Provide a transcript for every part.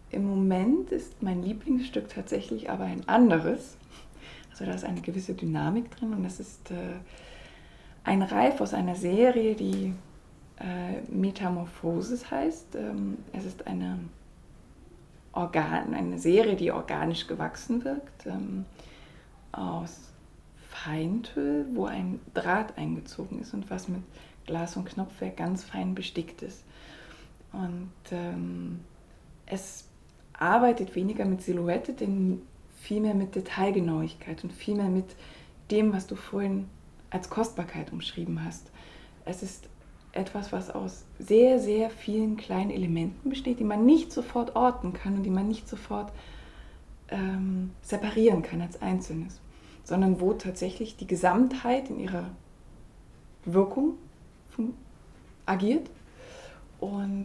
Im Moment ist mein Lieblingsstück tatsächlich aber ein anderes. Also da ist eine gewisse Dynamik drin und das ist ein Reif aus einer Serie, die Metamorphosis heißt. Es ist eine Serie, die organisch gewachsen wirkt, aus Feintüll, wo ein Draht eingezogen ist und was mit Glas- und Knopfwerk ganz fein bestickt ist. Und es arbeitet weniger mit Silhouette, denn vielmehr mit Detailgenauigkeit und vielmehr mit dem, was du vorhin als Kostbarkeit umschrieben hast. Es ist etwas, was aus sehr, sehr vielen kleinen Elementen besteht, die man nicht sofort orten kann und die man nicht sofort separieren kann als Einzelnes, sondern wo tatsächlich die Gesamtheit in ihrer Wirkung agiert. Und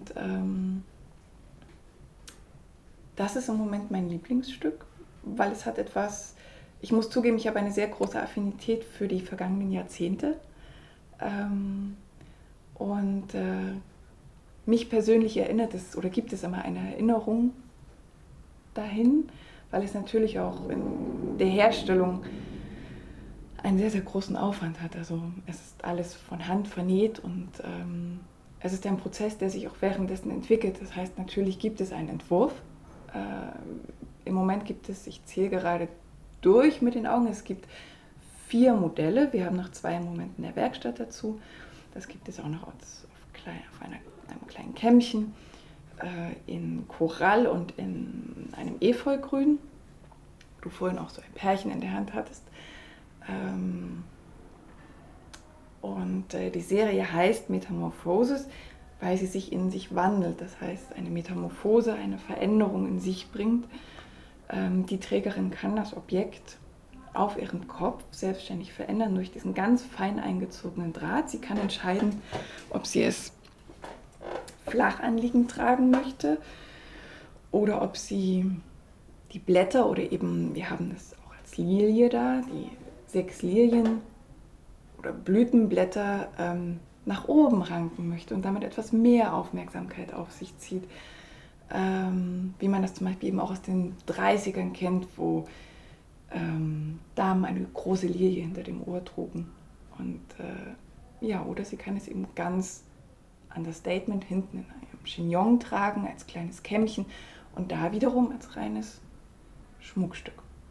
das ist im Moment mein Lieblingsstück, weil es hat etwas, ich muss zugeben, ich habe eine sehr große Affinität für die vergangenen Jahrzehnte. Und mich persönlich erinnert es oder gibt es immer eine Erinnerung dahin, weil es natürlich auch in der Herstellung einen sehr, sehr großen Aufwand hat. Also es ist alles von Hand vernäht und es ist ein Prozess, der sich auch währenddessen entwickelt. Das heißt, natürlich gibt es einen Entwurf. Im Moment gibt es, ich zähle gerade durch mit den Augen, es gibt 4 Modelle. Wir haben noch 2 im Moment in der Werkstatt dazu. Das gibt es auch noch auf einem kleinen Kämmchen, in Korall und in einem Efeugrün. Du vorhin auch so ein Pärchen in der Hand hattest. Und die Serie heißt Metamorphosis, weil sie sich in sich wandelt. Das heißt, eine Metamorphose, eine Veränderung in sich bringt. Die Trägerin kann das Objekt auf ihrem Kopf selbstständig verändern durch diesen ganz fein eingezogenen Draht. Sie kann entscheiden, ob sie es flach anliegend tragen möchte oder ob sie die Blätter oder eben, wir haben das auch als Lilie da, die 6 Lilien oder Blütenblätter nach oben ranken möchte und damit etwas mehr Aufmerksamkeit auf sich zieht. Wie man das zum Beispiel eben auch aus den 30ern kennt, wo Damen eine große Lilie hinter dem Ohr trugen. Und ja, oder sie kann es eben ganz Understatement hinten in einem Chignon tragen, als kleines Kämmchen und da wiederum als reines Schmuckstück.